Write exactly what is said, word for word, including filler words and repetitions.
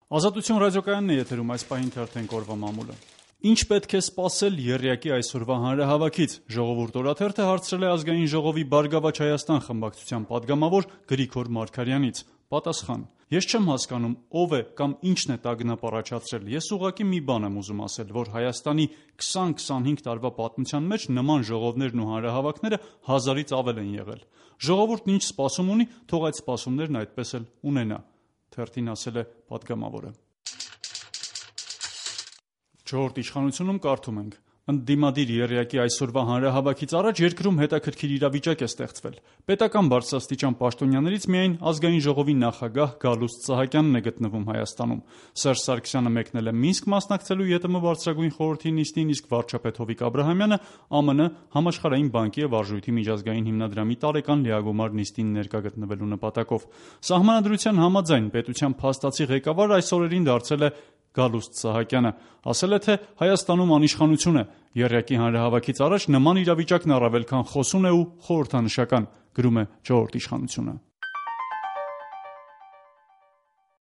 Ազատություն ռադիոկայանն է եթերում, այս պահին թերթենք օրվա մամուլը։ Ինչ պետք է սպասել եռյակի այսօրվա հանրահավաքից։ Ժողովուրդ օրաթերթը հարցրել է Ազգային ժողովի Բարգավաճ Հայաստան խմբակցության падգամավոր Գրիգոր Մարգարյանից։ Պատասխան. Ես չեմ հասկանում ով է կամ ինչն է տագնապ առաջացրել։ Ես ուղղակի մի բան եմ ուզում ասել, որ Հայաստանի քսան քսանհինգ տարվա պատմության մեջ նման ժողովներն ու հանրահավաքները հազարից ավել են եղել։ Ժողովուրդն ինչ սպասում ունի, թող այդ սպասումներն այդպես էլ ունենա, թերթին ասել է падգամավորը։ Չորրորդ իշխանությունում կարդում ենք. Ընդդիմադիր եռյակի այսօրվա հանրահավաքից առաջ երկրում հետաքրքիր իրավիճակ է ստեղծվել։ Պետական բարձրաստիճան պաշտոնյաներից միայն Ազգային ժողովի նախագահ Գալուստ Սահակյանն է գտնվում Հայաստանում։ Սերժ Սարգսյանը մեկնել է Մինսկ մասնակցելու ԵՏՄ բարձրագույն խորհրդի նիստին, իսկ վարչապետ Հովիկ Աբրահամյանը ԱՄՆ Համաշխարհային բանկի եւ Արժույթի միջազգային հիմնադրամի տարեկան լիագումար նիստին ներկա գտնվելու նպատակով։ Սահմանադրության համաձայն պետության փաստացի ղեկավար այս օրերին դարձել է Գալուստ Սահակյանը, ասել է, թե Հայաստանում անիշխանություն է։ Եռյակի հանրահավաքից առաջ նման իրավիճակն առավել քան խոսուն է ու խորհրդանշական, գրում է Չորրորդ իշխանությունը։